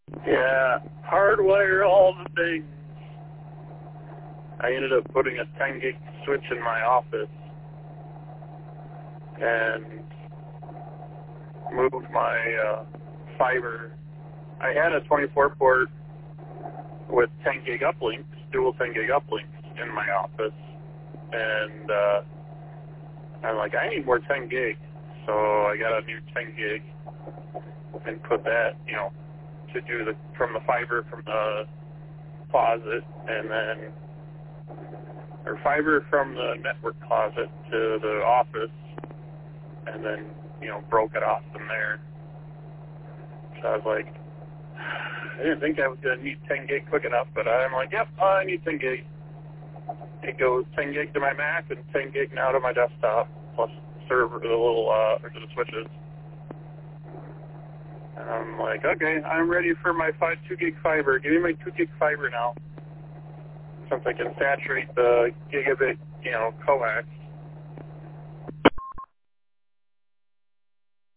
Yeah, hardwire all the things. I ended up putting a 10 gig switch in my office and moved my fiber. I had a 24 port with 10 gig uplinks, dual 10 gig uplinks in my office, and I'm like, I need more 10 gig, so I got a new 10 gig and put that, to do from the fiber from the closet, and then or fiber from the network closet to the office, and then broke it off from there. So I was like, I didn't think I was going to need 10 gig quick enough, but I'm like, yep, I need 10 gig. It goes 10 gig to my Mac and 10 gig now to my desktop, plus server, the to the switches. And I'm like, okay, I'm ready for my 2 gig fiber. Give me my 2 gig fiber now. Since I can saturate the gigabit, coax